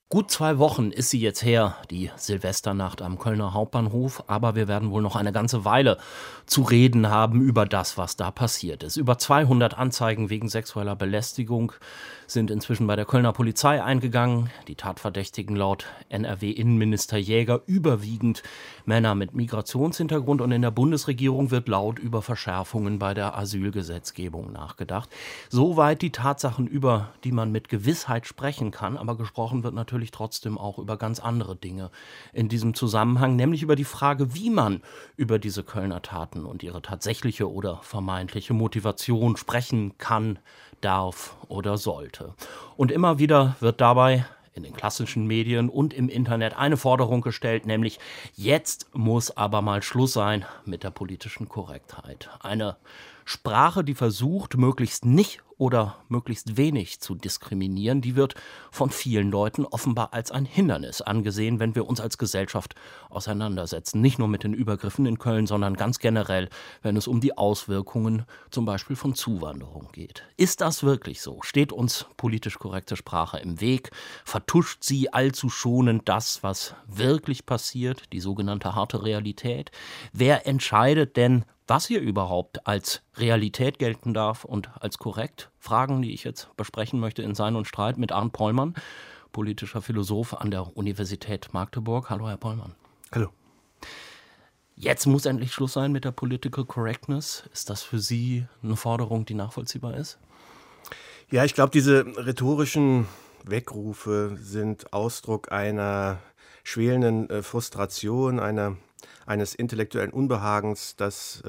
Gut 2 Wochen ist sie jetzt her, die Silvesternacht am Kölner Hauptbahnhof, aber wir werden wohl noch eine ganze Weile zu reden haben über das, was da passiert ist. Über 200 Anzeigen wegen sexueller Belästigung sind inzwischen bei der Kölner Polizei eingegangen. Die Tatverdächtigen laut NRW-Innenminister Jäger überwiegend Männer mit Migrationshintergrund, und in der Bundesregierung wird laut über Verschärfungen bei der Asylgesetzgebung nachgedacht. Soweit die Tatsachen, über die man mit Gewissheit sprechen kann, aber gesprochen wird natürlich trotzdem auch über ganz andere Dinge in diesem Zusammenhang, nämlich über die Frage, wie man über diese Kölner Taten und ihre tatsächliche oder vermeintliche Motivation sprechen kann, darf oder sollte. Und immer wieder wird dabei in den klassischen Medien und im Internet eine Forderung gestellt, nämlich jetzt muss aber mal Schluss sein mit der politischen Korrektheit. Eine Sprache, die versucht, möglichst nicht oder möglichst wenig zu diskriminieren, die wird von vielen Leuten offenbar als ein Hindernis angesehen, wenn wir uns als Gesellschaft auseinandersetzen. Nicht nur mit den Übergriffen in Köln, sondern ganz generell, wenn es um die Auswirkungen zum Beispiel von Zuwanderung geht. Ist das wirklich so? Steht uns politisch korrekte Sprache im Weg? Vertuscht sie allzu schonend das, was wirklich passiert, die sogenannte harte Realität? Wer entscheidet denn, was hier überhaupt als Realität gelten darf und als korrekt? Fragen, die ich jetzt besprechen möchte in Sein und Streit mit Arndt Pollmann, politischer Philosoph an der Universität Magdeburg. Hallo, Herr Pollmann. Hallo. Jetzt muss endlich Schluss sein mit der Political Correctness. Ist das für Sie eine Forderung, die nachvollziehbar ist? Ja, ich glaube, diese rhetorischen Weckrufe sind Ausdruck einer schwelenden Frustration, eines intellektuellen Unbehagens, das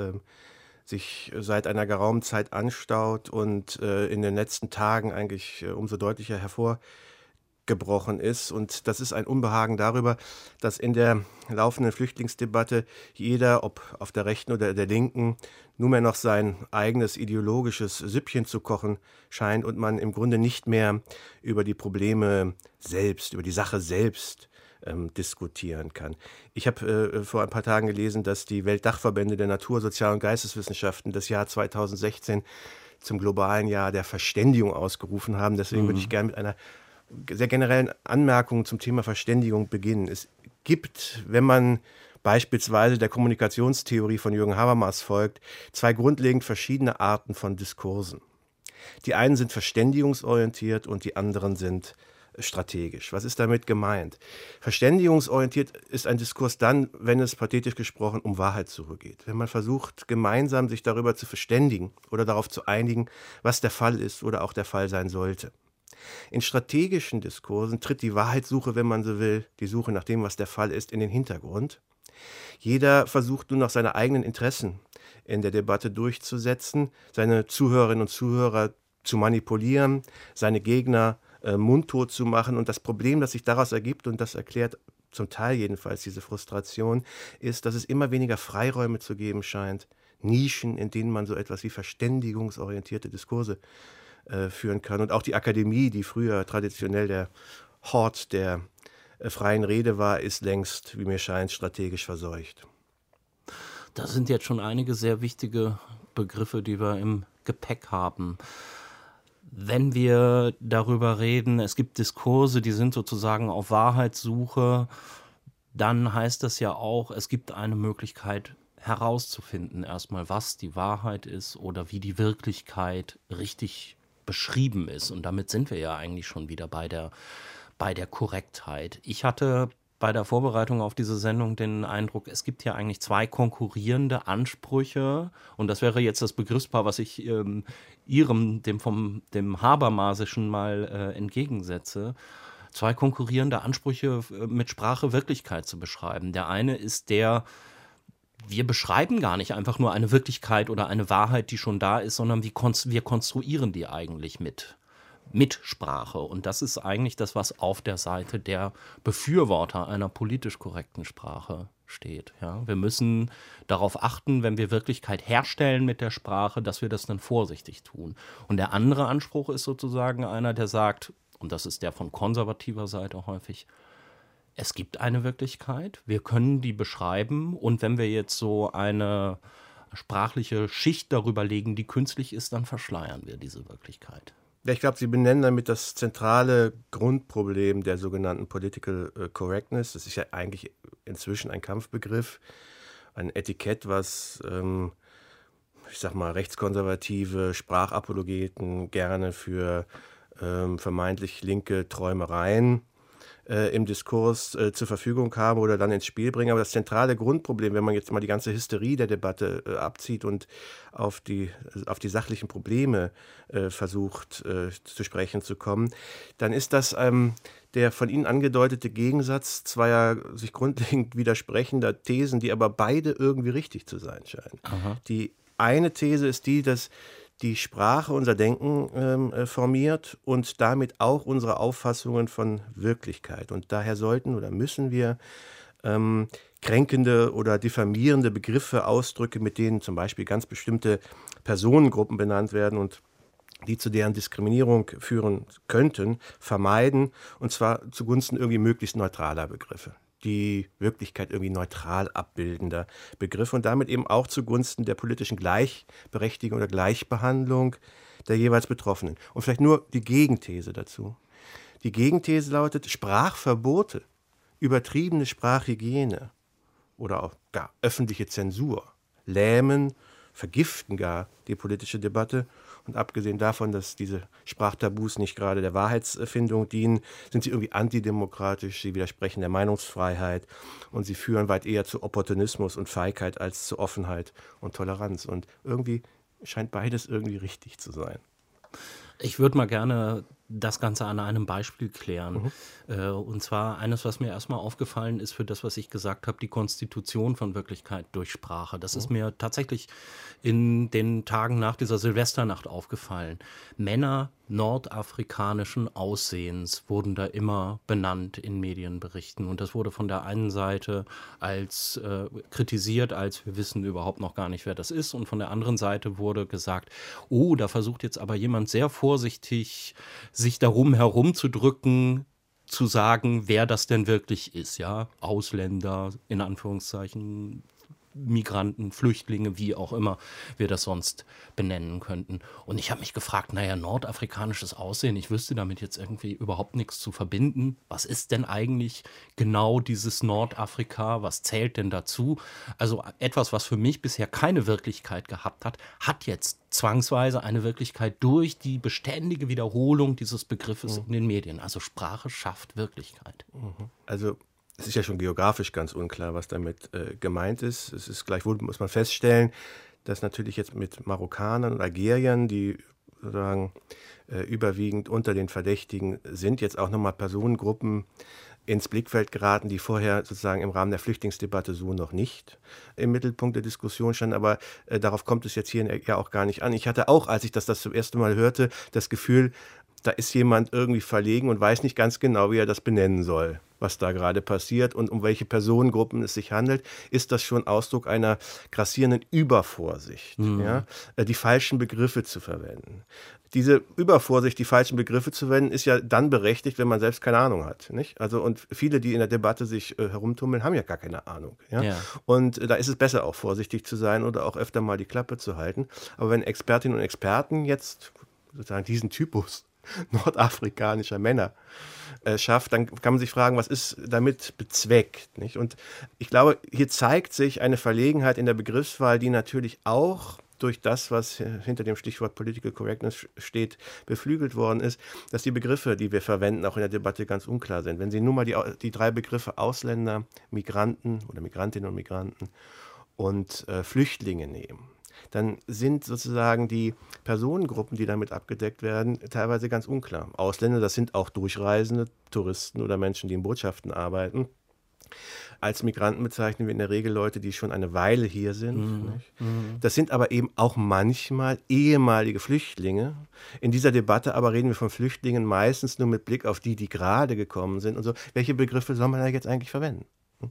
sich seit einer geraumen Zeit anstaut und in den letzten Tagen eigentlich umso deutlicher hervorgebrochen ist. Und das ist ein Unbehagen darüber, dass in der laufenden Flüchtlingsdebatte jeder, ob auf der Rechten oder der Linken, nunmehr noch sein eigenes ideologisches Süppchen zu kochen scheint und man im Grunde nicht mehr über die Probleme selbst, über die Sache selbst diskutieren kann. Ich habe vor ein paar Tagen gelesen, dass die Weltdachverbände der Natur-, Sozial- und Geisteswissenschaften das Jahr 2016 zum globalen Jahr der Verständigung ausgerufen haben. Deswegen würde ich gerne mit einer sehr generellen Anmerkung zum Thema Verständigung beginnen. Es gibt, wenn man beispielsweise der Kommunikationstheorie von Jürgen Habermas folgt, zwei grundlegend verschiedene Arten von Diskursen. Die einen sind verständigungsorientiert und die anderen sind strategisch. Was ist damit gemeint? Verständigungsorientiert ist ein Diskurs dann, wenn es pathetisch gesprochen um Wahrheitssuche geht. Wenn man versucht, gemeinsam sich darüber zu verständigen oder darauf zu einigen, was der Fall ist oder auch der Fall sein sollte. In strategischen Diskursen tritt die Wahrheitssuche, wenn man so will, die Suche nach dem, was der Fall ist, in den Hintergrund. Jeder versucht nur noch seine eigenen Interessen in der Debatte durchzusetzen, seine Zuhörerinnen und Zuhörer zu manipulieren, seine Gegner mundtot zu machen. Und das Problem, das sich daraus ergibt, und das erklärt zum Teil jedenfalls diese Frustration, ist, dass es immer weniger Freiräume zu geben scheint, Nischen, in denen man so etwas wie verständigungsorientierte Diskurse führen kann. Und auch die Akademie, die früher traditionell der Hort der freien Rede war, ist längst, wie mir scheint, strategisch verseucht. Das sind jetzt schon einige sehr wichtige Begriffe, die wir im Gepäck haben. Wenn wir darüber reden, es gibt Diskurse, die sind sozusagen auf Wahrheitssuche, dann heißt das ja auch, es gibt eine Möglichkeit herauszufinden, erstmal, was die Wahrheit ist oder wie die Wirklichkeit richtig beschrieben ist. Und damit sind wir ja eigentlich schon wieder bei der Korrektheit. Ich hatte bei der Vorbereitung auf diese Sendung den Eindruck, es gibt hier eigentlich zwei konkurrierende Ansprüche, und das wäre jetzt das Begriffspaar, was ich dem Habermasischen mal entgegensetze. Zwei konkurrierende Ansprüche mit Sprache Wirklichkeit zu beschreiben. Der eine ist wir beschreiben gar nicht einfach nur eine Wirklichkeit oder eine Wahrheit, die schon da ist, sondern wir konstruieren die eigentlich mit Sprache. Und das ist eigentlich das, was auf der Seite der Befürworter einer politisch korrekten Sprache steht. Ja? Wir müssen darauf achten, wenn wir Wirklichkeit herstellen mit der Sprache, dass wir das dann vorsichtig tun. Und der andere Anspruch ist sozusagen einer, der sagt, und das ist der von konservativer Seite häufig, es gibt eine Wirklichkeit, wir können die beschreiben, und wenn wir jetzt so eine sprachliche Schicht darüber legen, die künstlich ist, dann verschleiern wir diese Wirklichkeit. Ja, ich glaube, Sie benennen damit das zentrale Grundproblem der sogenannten Political Correctness. Das ist ja eigentlich inzwischen ein Kampfbegriff, ein Etikett, was, ich sag mal, rechtskonservative Sprachapologeten gerne für vermeintlich linke Träumereien im Diskurs zur Verfügung haben oder dann ins Spiel bringen. Aber das zentrale Grundproblem, wenn man jetzt mal die ganze Hysterie der Debatte abzieht und auf die sachlichen Probleme versucht zu sprechen zu kommen, dann ist das der von Ihnen angedeutete Gegensatz zweier sich grundlegend widersprechender Thesen, die aber beide irgendwie richtig zu sein scheinen. Aha. Die eine These ist die, dass die Sprache unser Denken formiert und damit auch unsere Auffassungen von Wirklichkeit. Und daher sollten oder müssen wir kränkende oder diffamierende Begriffe, Ausdrücke, mit denen zum Beispiel ganz bestimmte Personengruppen benannt werden und die zu deren Diskriminierung führen könnten, vermeiden, und zwar zugunsten irgendwie möglichst neutraler Begriffe, die Wirklichkeit irgendwie neutral abbildender Begriffe und damit eben auch zugunsten der politischen Gleichberechtigung oder Gleichbehandlung der jeweils Betroffenen. Und vielleicht nur die Gegenthese dazu. Die Gegenthese lautet, Sprachverbote, übertriebene Sprachhygiene oder auch gar öffentliche Zensur lähmen, vergiften gar die politische Debatte. Und abgesehen davon, dass diese Sprachtabus nicht gerade der Wahrheitsfindung dienen, sind sie irgendwie antidemokratisch, sie widersprechen der Meinungsfreiheit und sie führen weit eher zu Opportunismus und Feigheit als zu Offenheit und Toleranz. Und irgendwie scheint beides irgendwie richtig zu sein. Ich würde mal gerne das Ganze an einem Beispiel klären. Und zwar eines, was mir erstmal aufgefallen ist für das, was ich gesagt habe, die Konstitution von Wirklichkeit durch Sprache. Das ist mir tatsächlich in den Tagen nach dieser Silvesternacht aufgefallen. Männer nordafrikanischen Aussehens wurden da immer benannt in Medienberichten. Und das wurde von der einen Seite als kritisiert, als wir wissen überhaupt noch gar nicht, wer das ist. Und von der anderen Seite wurde gesagt, oh, da versucht jetzt aber jemand sehr vorsichtig, sich darum herumzudrücken, zu sagen, wer das denn wirklich ist, ja, Ausländer, in Anführungszeichen, Migranten, Flüchtlinge, wie auch immer wir das sonst benennen könnten. Und ich habe mich gefragt, naja, nordafrikanisches Aussehen, ich wüsste damit jetzt irgendwie überhaupt nichts zu verbinden. Was ist denn eigentlich genau dieses Nordafrika? Was zählt denn dazu? Also etwas, was für mich bisher keine Wirklichkeit gehabt hat, hat jetzt zwangsweise eine Wirklichkeit durch die beständige Wiederholung dieses Begriffes in den Medien. Also Sprache schafft Wirklichkeit. Also es ist ja schon geografisch ganz unklar, was damit gemeint ist. Es ist gleichwohl, muss man feststellen, dass natürlich jetzt mit Marokkanern und Algeriern, die sozusagen überwiegend unter den Verdächtigen sind, jetzt auch nochmal Personengruppen ins Blickfeld geraten, die vorher sozusagen im Rahmen der Flüchtlingsdebatte so noch nicht im Mittelpunkt der Diskussion standen. Aber darauf kommt es jetzt hier ja auch gar nicht an. Ich hatte auch, als ich das zum ersten Mal hörte, das Gefühl, da ist jemand irgendwie verlegen und weiß nicht ganz genau, wie er das benennen soll, was da gerade passiert und um welche Personengruppen es sich handelt. Ist das schon Ausdruck einer grassierenden Übervorsicht, ja, die falschen Begriffe zu verwenden? Diese Übervorsicht, die falschen Begriffe zu verwenden, ist ja dann berechtigt, wenn man selbst keine Ahnung hat, nicht? Also, und viele, die in der Debatte sich herumtummeln, haben ja gar keine Ahnung. Ja? Ja. Und da ist es besser, auch vorsichtig zu sein oder auch öfter mal die Klappe zu halten. Aber wenn Expertinnen und Experten jetzt sozusagen diesen Typus nordafrikanischer Männer schafft, dann kann man sich fragen, was ist damit bezweckt, nicht? Und ich glaube, hier zeigt sich eine Verlegenheit in der Begriffswahl, die natürlich auch durch das, was hinter dem Stichwort Political Correctness steht, beflügelt worden ist, dass die Begriffe, die wir verwenden, auch in der Debatte ganz unklar sind. Wenn Sie nun mal die drei Begriffe Ausländer, Migranten oder Migrantinnen und Migranten und Flüchtlinge nehmen, dann sind sozusagen die Personengruppen, die damit abgedeckt werden, teilweise ganz unklar. Ausländer, das sind auch Durchreisende, Touristen oder Menschen, die in Botschaften arbeiten. Als Migranten bezeichnen wir in der Regel Leute, die schon eine Weile hier sind. Das sind aber eben auch manchmal ehemalige Flüchtlinge. In dieser Debatte aber reden wir von Flüchtlingen meistens nur mit Blick auf die, die gerade gekommen sind und so. Welche Begriffe soll man da jetzt eigentlich verwenden?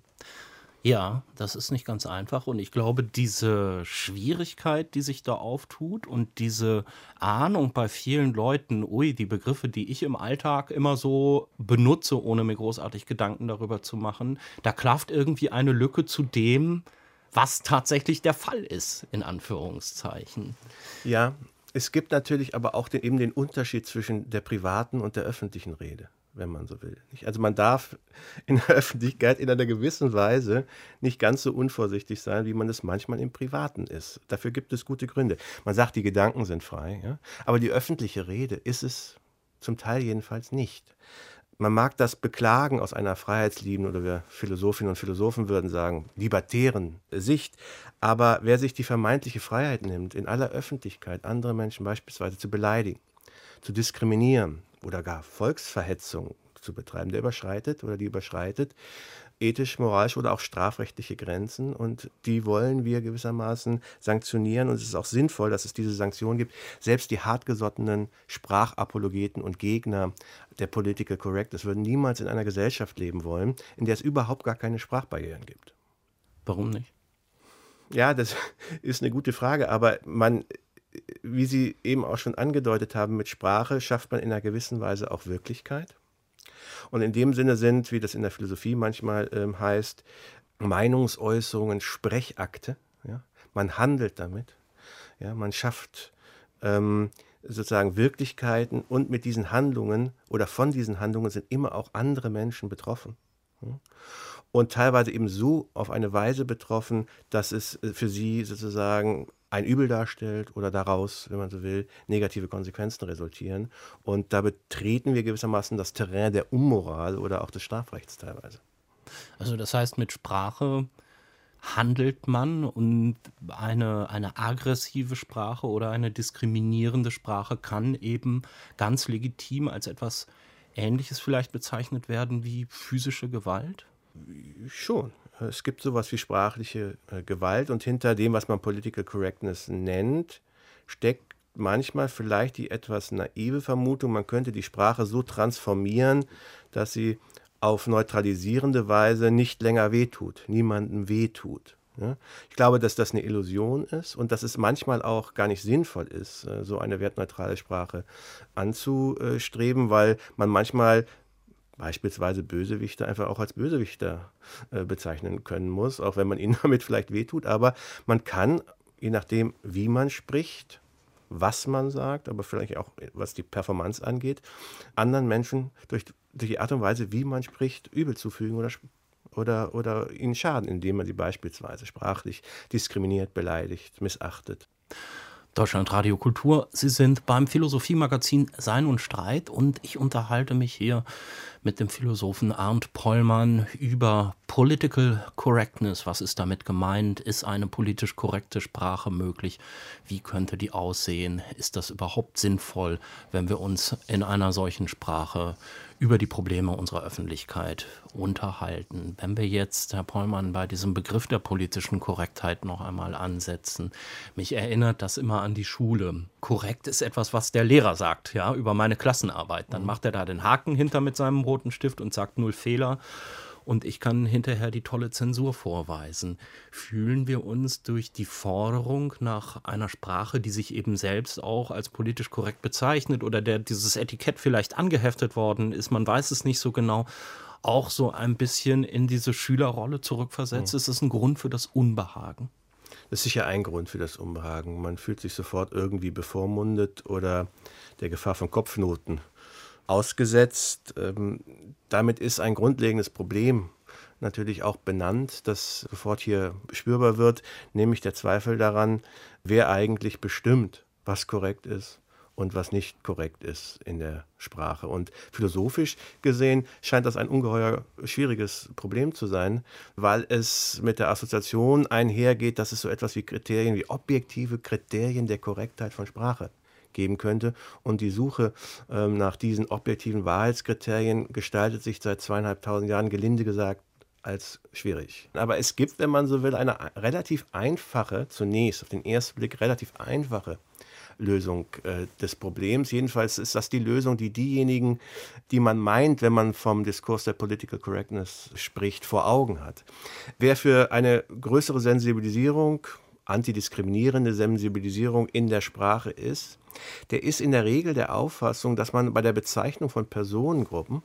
Ja, das ist nicht ganz einfach und ich glaube, diese Schwierigkeit, die sich da auftut und diese Ahnung bei vielen Leuten, ui, die Begriffe, die ich im Alltag immer so benutze, ohne mir großartig Gedanken darüber zu machen, da klafft irgendwie eine Lücke zu dem, was tatsächlich der Fall ist, in Anführungszeichen. Ja, Es gibt natürlich aber auch eben den Unterschied zwischen der privaten und der öffentlichen Rede, wenn man so will. Also man darf in der Öffentlichkeit in einer gewissen Weise nicht ganz so unvorsichtig sein, wie man es manchmal im Privaten ist. Dafür gibt es gute Gründe. Man sagt, die Gedanken sind frei, ja? Aber die öffentliche Rede ist es zum Teil jedenfalls nicht. Man mag das beklagen aus einer freiheitsliebenden, oder wir Philosophinnen und Philosophen würden sagen, libertären Sicht. Aber wer sich die vermeintliche Freiheit nimmt, in aller Öffentlichkeit andere Menschen beispielsweise zu beleidigen, zu diskriminieren oder gar Volksverhetzung zu betreiben, der überschreitet oder die überschreitet ethisch, moralisch oder auch strafrechtliche Grenzen, und die wollen wir gewissermaßen sanktionieren, und es ist auch sinnvoll, dass es diese Sanktionen gibt. Selbst die hartgesottenen Sprachapologeten und Gegner der Political Correctness würden niemals in einer Gesellschaft leben wollen, in der es überhaupt gar keine Sprachbarrieren gibt. Warum nicht? Ja, das ist eine gute Frage, aber wie Sie eben auch schon angedeutet haben, mit Sprache schafft man in einer gewissen Weise auch Wirklichkeit. Und in dem Sinne sind, wie das in der Philosophie manchmal heißt, Meinungsäußerungen Sprechakte. Ja? Man handelt damit. Ja? Man schafft sozusagen Wirklichkeiten, und mit diesen Handlungen oder von diesen Handlungen sind immer auch andere Menschen betroffen. Ja? Und teilweise eben so auf eine Weise betroffen, dass es für sie sozusagen ein Übel darstellt oder daraus, wenn man so will, negative Konsequenzen resultieren. Und da betreten wir gewissermaßen das Terrain der Unmoral oder auch des Strafrechts teilweise. Also das heißt, mit Sprache handelt man, und eine aggressive Sprache oder eine diskriminierende Sprache kann eben ganz legitim als etwas Ähnliches vielleicht bezeichnet werden wie physische Gewalt? Schon. Es gibt sowas wie sprachliche Gewalt, und hinter dem, was man Political Correctness nennt, steckt manchmal vielleicht die etwas naive Vermutung, man könnte die Sprache so transformieren, dass sie auf neutralisierende Weise nicht länger wehtut, niemandem wehtut. Ja? Ich glaube, dass das eine Illusion ist und dass es manchmal auch gar nicht sinnvoll ist, so eine wertneutrale Sprache anzustreben, weil man manchmal beispielsweise Bösewichte einfach auch als Bösewichter bezeichnen können muss, auch wenn man ihnen damit vielleicht wehtut. Aber man kann, je nachdem, wie man spricht, was man sagt, aber vielleicht auch, was die Performance angeht, anderen Menschen durch die Art und Weise, wie man spricht, Übel zufügen oder ihnen schaden, indem man sie beispielsweise sprachlich diskriminiert, beleidigt, missachtet. Deutschlandradio Kultur. Sie sind beim Philosophiemagazin Sein und Streit, und ich unterhalte mich hier mit dem Philosophen Arndt Pollmann über Political Correctness. Was ist damit gemeint? Ist eine politisch korrekte Sprache möglich? Wie könnte die aussehen? Ist das überhaupt sinnvoll, wenn wir uns in einer solchen Sprache über die Probleme unserer Öffentlichkeit unterhalten? Wenn wir jetzt, Herr Pollmann, bei diesem Begriff der politischen Korrektheit noch einmal ansetzen. Mich erinnert das immer an die Schule. Korrekt ist etwas, was der Lehrer sagt, ja, über meine Klassenarbeit. Dann macht er da den Haken hinter mit seinem roten Stift und sagt 0 Fehler. Und ich kann hinterher die tolle Zensur vorweisen. Fühlen wir uns durch die Forderung nach einer Sprache, die sich eben selbst auch als politisch korrekt bezeichnet oder der dieses Etikett vielleicht angeheftet worden ist, man weiß es nicht so genau, auch so ein bisschen in diese Schülerrolle zurückversetzt? Ist es ein Grund für das Unbehagen? Das ist sicher ein Grund für das Unbehagen. Man fühlt sich sofort irgendwie bevormundet oder der Gefahr von Kopfnoten ausgesetzt. Damit ist ein grundlegendes Problem natürlich auch benannt, das sofort hier spürbar wird, nämlich der Zweifel daran, wer eigentlich bestimmt, was korrekt ist und was nicht korrekt ist in der Sprache. Und philosophisch gesehen scheint das ein ungeheuer schwieriges Problem zu sein, weil es mit der Assoziation einhergeht, dass es so etwas wie Kriterien, wie objektive Kriterien der Korrektheit von Sprache geben könnte. Und die Suche nach diesen objektiven Wahrheitskriterien gestaltet sich seit 2500 Jahren, gelinde gesagt, als schwierig. Aber es gibt, wenn man so will, eine relativ einfache, zunächst auf den ersten Blick relativ einfache Lösung des Problems. Jedenfalls ist das die Lösung, die diejenigen, die man meint, wenn man vom Diskurs der Political Correctness spricht, vor Augen hat. Wer für eine größere Sensibilisierung, antidiskriminierende Sensibilisierung in der Sprache ist, der ist in der Regel der Auffassung, dass man bei der Bezeichnung von Personengruppen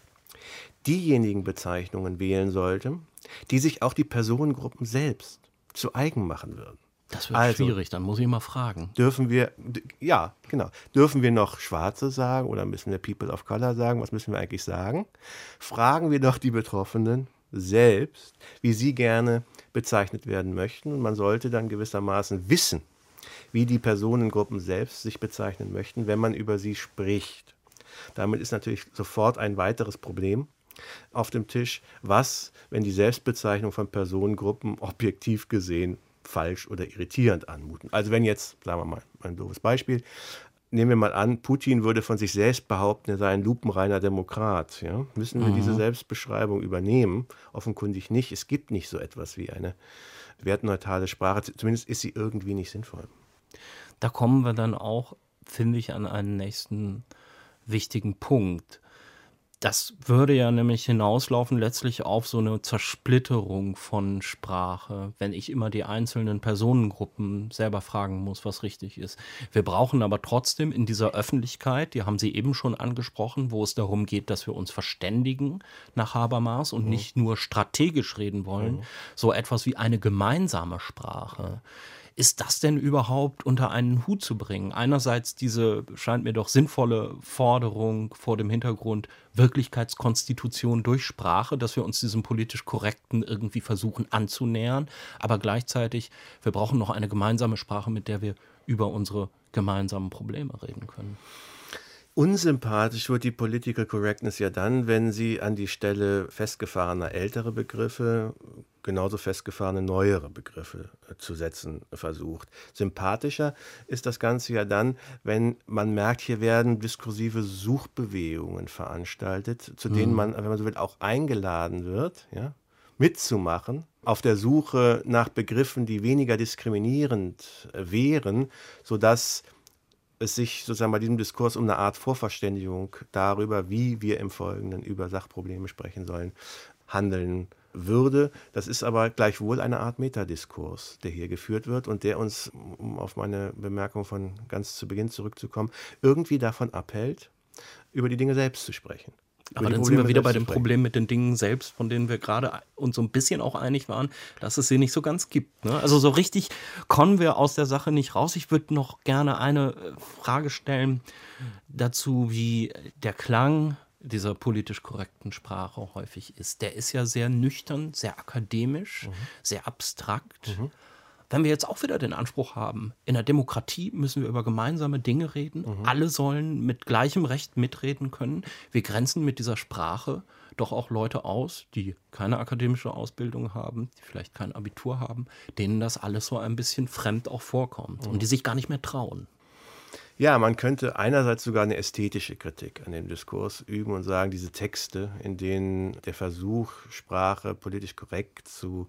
diejenigen Bezeichnungen wählen sollte, die sich auch die Personengruppen selbst zu eigen machen würden. Das wird schwierig, dann muss ich mal fragen. Dürfen wir noch Schwarze sagen oder müssen wir People of Color sagen? Was müssen wir eigentlich sagen? Fragen wir doch die Betroffenen selbst, wie sie gerne bezeichnet werden möchten. Und man sollte dann gewissermaßen wissen, wie die Personengruppen selbst sich bezeichnen möchten, wenn man über sie spricht. Damit ist natürlich sofort ein weiteres Problem auf dem Tisch. Was, wenn die Selbstbezeichnung von Personengruppen objektiv gesehen falsch oder irritierend anmuten? Also wenn jetzt, sagen wir mal, ein doofes Beispiel, nehmen wir mal an, Putin würde von sich selbst behaupten, er sei ein lupenreiner Demokrat. Ja? Müssen wir diese Selbstbeschreibung übernehmen? Offenkundig nicht. Es gibt nicht so etwas wie eine wertneutrale Sprache. Zumindest ist sie irgendwie nicht sinnvoll. Da kommen wir dann auch, finde ich, an einen nächsten wichtigen Punkt. Das würde ja nämlich hinauslaufen letztlich auf so eine Zersplitterung von Sprache, wenn ich immer die einzelnen Personengruppen selber fragen muss, was richtig ist. Wir brauchen aber trotzdem in dieser Öffentlichkeit, die haben Sie eben schon angesprochen, wo es darum geht, dass wir uns verständigen nach Habermas und nicht nur strategisch reden wollen, so etwas wie eine gemeinsame Sprache. Ist das denn überhaupt unter einen Hut zu bringen? Einerseits diese, scheint mir doch sinnvolle Forderung vor dem Hintergrund Wirklichkeitskonstitution durch Sprache, dass wir uns diesem politisch Korrekten irgendwie versuchen anzunähern, aber gleichzeitig, wir brauchen noch eine gemeinsame Sprache, mit der wir über unsere gemeinsamen Probleme reden können. Unsympathisch wird die Political Correctness ja dann, wenn sie an die Stelle festgefahrener ältere Begriffe genauso festgefahrene neuere Begriffe zu setzen versucht. Sympathischer ist das Ganze ja dann, wenn man merkt, hier werden diskursive Suchbewegungen veranstaltet, zu denen man, wenn man so will, auch eingeladen wird, ja, mitzumachen, auf der Suche nach Begriffen, die weniger diskriminierend wären, sodass es sich sozusagen bei diesem Diskurs um eine Art Vorverständigung darüber, wie wir im Folgenden über Sachprobleme sprechen sollen, handeln würde. Das ist aber gleichwohl eine Art Metadiskurs, der hier geführt wird und der uns, um auf meine Bemerkung von ganz zu Beginn zurückzukommen, irgendwie davon abhält, über die Dinge selbst zu sprechen. Aber dann sind wir wieder bei dem Problem mit den Dingen selbst, von denen wir gerade uns so ein bisschen auch einig waren, dass es sie nicht so ganz gibt. Ne? Also so richtig kommen wir aus der Sache nicht raus. Ich würde noch gerne eine Frage stellen dazu, wie der Klang dieser politisch korrekten Sprache häufig ist. Der ist ja sehr nüchtern, sehr akademisch, sehr abstrakt. Wenn wir jetzt auch wieder den Anspruch haben, in der Demokratie müssen wir über gemeinsame Dinge reden, alle sollen mit gleichem Recht mitreden können. Wir grenzen mit dieser Sprache doch auch Leute aus, die keine akademische Ausbildung haben, die vielleicht kein Abitur haben, denen das alles so ein bisschen fremd auch vorkommt und die sich gar nicht mehr trauen. Ja, man könnte einerseits sogar eine ästhetische Kritik an dem Diskurs üben und sagen, diese Texte, in denen der Versuch, Sprache politisch korrekt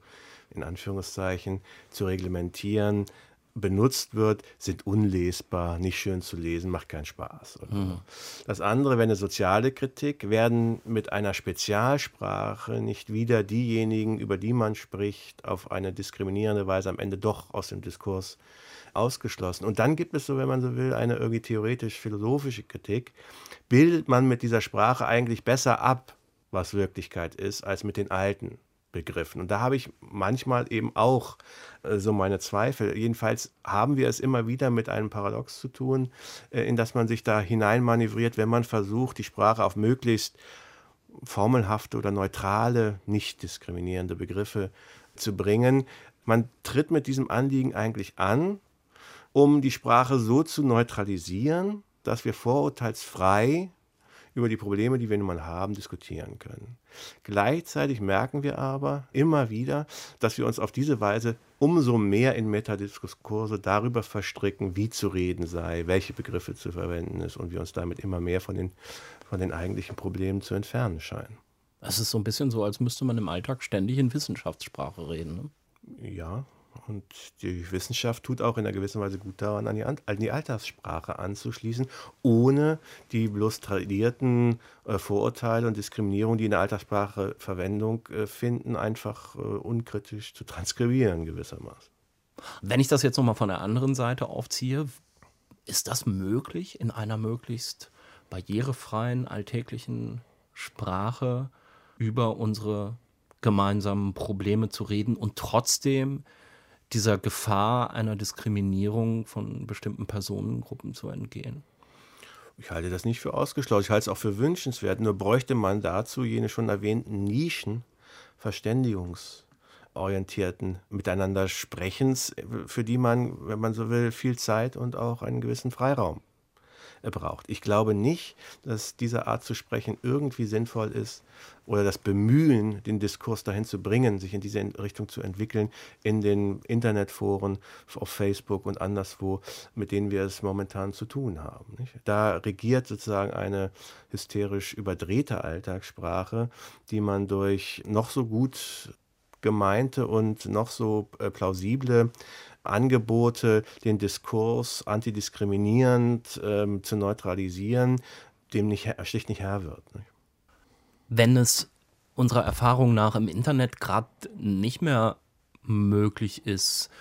in Anführungszeichen, zu reglementieren, benutzt wird, sind unlesbar, nicht schön zu lesen, macht keinen Spaß. Das andere wäre eine soziale Kritik. Werden mit einer Spezialsprache nicht wieder diejenigen, über die man spricht, auf eine diskriminierende Weise am Ende doch aus dem Diskurs ausgeschlossen? Und dann gibt es, so wenn man so will, eine irgendwie theoretisch-philosophische Kritik. Bildet man mit dieser Sprache eigentlich besser ab, was Wirklichkeit ist, als mit den alten Begriffen? Und da habe ich manchmal eben auch so meine Zweifel. Jedenfalls haben wir es immer wieder mit einem Paradox zu tun, in das man sich da hineinmanövriert, wenn man versucht, die Sprache auf möglichst formelhafte oder neutrale, nicht diskriminierende Begriffe zu bringen. Man tritt mit diesem Anliegen eigentlich an, um die Sprache so zu neutralisieren, dass wir vorurteilsfrei über die Probleme, die wir nun mal haben, diskutieren können. Gleichzeitig merken wir aber immer wieder, dass wir uns auf diese Weise umso mehr in Metadiskurse darüber verstricken, wie zu reden sei, welche Begriffe zu verwenden ist und wir uns damit immer mehr von den eigentlichen Problemen zu entfernen scheinen. Es ist so ein bisschen so, als müsste man im Alltag ständig in Wissenschaftssprache reden. Ne? Ja, und die Wissenschaft tut auch in einer gewissen Weise gut daran, an die Alltagssprache anzuschließen, ohne die bloß tradierten Vorurteile und Diskriminierung, die in der Alltagssprache Verwendung finden, einfach unkritisch zu transkribieren gewissermaßen. Wenn ich das jetzt nochmal von der anderen Seite aufziehe, ist das möglich, in einer möglichst barrierefreien, alltäglichen Sprache über unsere gemeinsamen Probleme zu reden und trotzdem dieser Gefahr einer Diskriminierung von bestimmten Personengruppen zu entgehen? Ich halte das nicht für ausgeschlossen. Ich halte es auch für wünschenswert. Nur bräuchte man dazu jene schon erwähnten Nischen, verständigungsorientierten Miteinandersprechens, für die man, wenn man so will, viel Zeit und auch einen gewissen Freiraum braucht. Ich glaube nicht, dass diese Art zu sprechen irgendwie sinnvoll ist oder das Bemühen, den Diskurs dahin zu bringen, sich in diese Richtung zu entwickeln, in den Internetforen, auf Facebook und anderswo, mit denen wir es momentan zu tun haben. Nicht? Da regiert sozusagen eine hysterisch überdrehte Alltagssprache, die man durch noch so gut gemeinte und noch so plausible Angebote, den Diskurs antidiskriminierend zu neutralisieren, dem schlicht nicht Herr wird. Nicht? Wenn es unserer Erfahrung nach im Internet gerade nicht mehr möglich ist,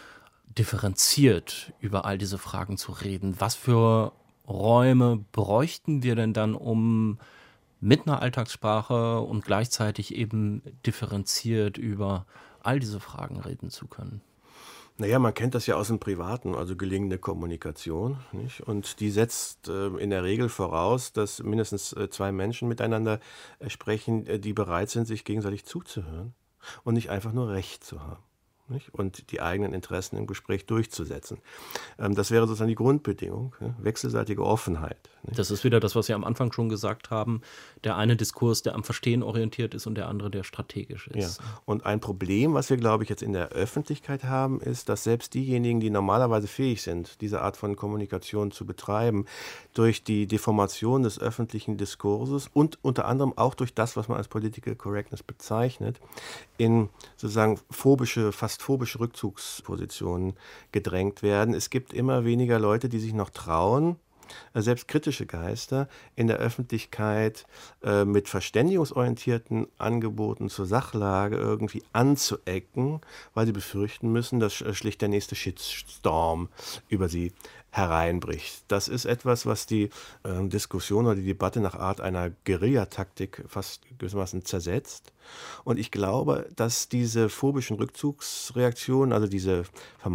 differenziert über all diese Fragen zu reden, was für Räume bräuchten wir denn dann, um mit einer Alltagssprache und gleichzeitig eben differenziert über all diese Fragen reden zu können? Naja, man kennt das ja aus dem Privaten, also gelingende Kommunikation. Nicht? Und die setzt in der Regel voraus, dass mindestens zwei Menschen miteinander sprechen, die bereit sind, sich gegenseitig zuzuhören und nicht einfach nur Recht zu haben. Nicht? Und die eigenen Interessen im Gespräch durchzusetzen. Das wäre sozusagen die Grundbedingung, wechselseitige Offenheit. Nicht? Das ist wieder das, was Sie am Anfang schon gesagt haben, der eine Diskurs, der am Verstehen orientiert ist und der andere, der strategisch ist. Ja. Und ein Problem, was wir, glaube ich, jetzt in der Öffentlichkeit haben, ist, dass selbst diejenigen, die normalerweise fähig sind, diese Art von Kommunikation zu betreiben, durch die Deformation des öffentlichen Diskurses und unter anderem auch durch das, was man als Political Correctness bezeichnet, in sozusagen fast phobische Rückzugspositionen gedrängt werden. Es gibt immer weniger Leute, die sich noch trauen, selbst kritische Geister in der Öffentlichkeit mit verständigungsorientierten Angeboten zur Sachlage irgendwie anzuecken, weil sie befürchten müssen, dass schlicht der nächste Shitstorm über sie hereinbricht. Das ist etwas, was die Diskussion oder die Debatte nach Art einer Guerillataktik fast gewissermaßen zersetzt. Und ich glaube, dass diese phobischen Rückzugsreaktionen, also diese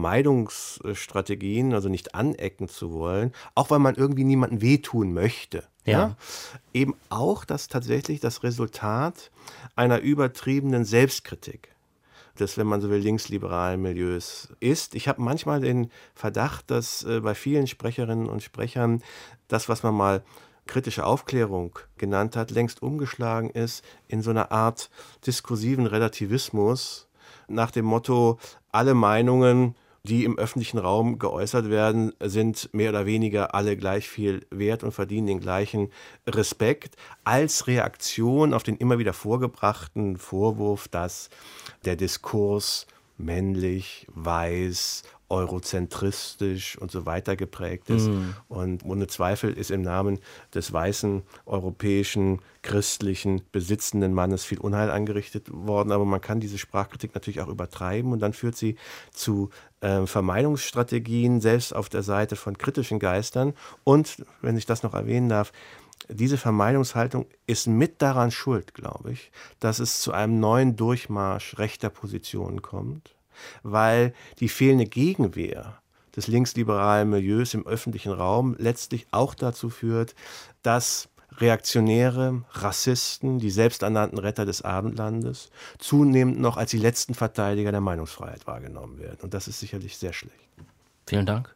Vermeidungsstrategien, also nicht anecken zu wollen, auch weil man irgendwie niemandem wehtun möchte, ja, eben auch tatsächlich das Resultat einer übertriebenen Selbstkritik des, wenn man so will, linksliberalen Milieus ist. Ich habe manchmal den Verdacht, dass bei vielen Sprecherinnen und Sprechern das, was man mal kritische Aufklärung genannt hat, längst umgeschlagen ist in so eine Art diskursiven Relativismus nach dem Motto, alle Meinungen, die im öffentlichen Raum geäußert werden, sind mehr oder weniger alle gleich viel wert und verdienen den gleichen Respekt, als Reaktion auf den immer wieder vorgebrachten Vorwurf, dass der Diskurs männlich, weiß, eurozentristisch und so weiter geprägt ist. Und ohne Zweifel ist im Namen des weißen, europäischen, christlichen, besitzenden Mannes viel Unheil angerichtet worden. Aber man kann diese Sprachkritik natürlich auch übertreiben und dann führt sie zu Vermeidungsstrategien, selbst auf der Seite von kritischen Geistern. Und, wenn ich das noch erwähnen darf, diese Vermeidungshaltung ist mit daran schuld, glaube ich, dass es zu einem neuen Durchmarsch rechter Positionen kommt, weil die fehlende Gegenwehr des linksliberalen Milieus im öffentlichen Raum letztlich auch dazu führt, dass Reaktionäre, Rassisten, die selbsternannten Retter des Abendlandes, zunehmend noch als die letzten Verteidiger der Meinungsfreiheit wahrgenommen werden. Und das ist sicherlich sehr schlecht. Vielen Dank.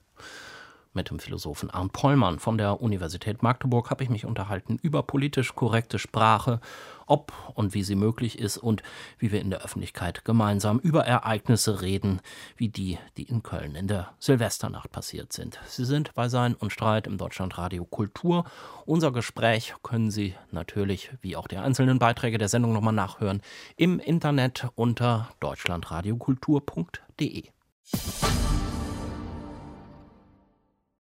Mit dem Philosophen Arndt Pollmann von der Universität Magdeburg habe ich mich unterhalten über politisch korrekte Sprache, ob und wie sie möglich ist und wie wir in der Öffentlichkeit gemeinsam über Ereignisse reden, wie die in Köln in der Silvesternacht passiert sind. Sie sind bei Sein und Streit im Deutschlandradio Kultur. Unser Gespräch können Sie natürlich, wie auch die einzelnen Beiträge der Sendung, nochmal nachhören im Internet unter deutschlandradiokultur.de.